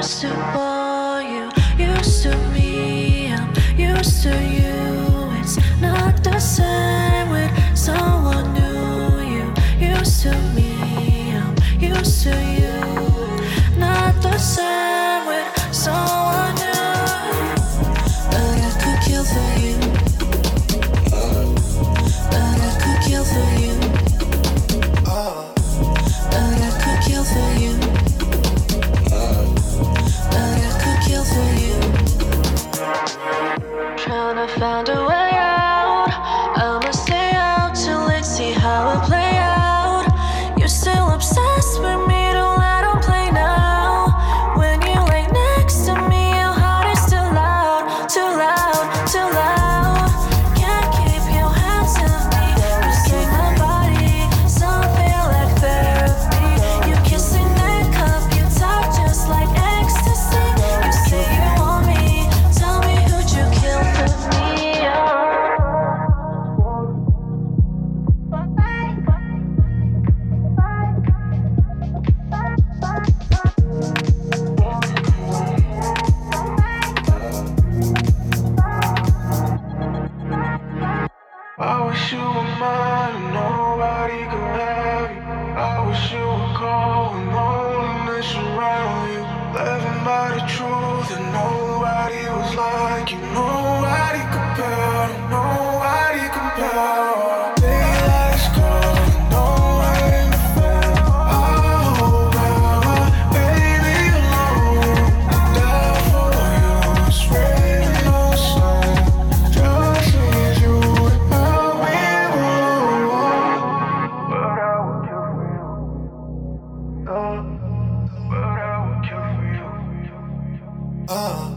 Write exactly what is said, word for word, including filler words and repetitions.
used to want you, used to me, I'm used to you. It's not the same with someone new. You used to me, I'm used to you. Not the same with someone new. But I could kill for you. But I could kill for you. But I could kill for you. But I could kill for you. Tryna find a way out. I'ma stay out till it see how it play out. You're still obsessed with me, don't let them play now. When you lay next to me, your heart is too loud, too loud, too loud. Can't keep your hands off me. You take my body, something like therapy. You kiss and then cup, you talk just like ecstasy. You say you want me, tell me who'd you kill for me? Oh. I wish you were mine and nobody could have you. I wish you were cold and loneliness around you. Living by the truth that nobody was like you. Nobody compared, nobody compared. Daylight's cold and no rain to fall. I hope my baby alone. Die for you, it's raining on the sun. Just need you to help me along. But I would kill for you. Uh, but I would kill for you. Uh.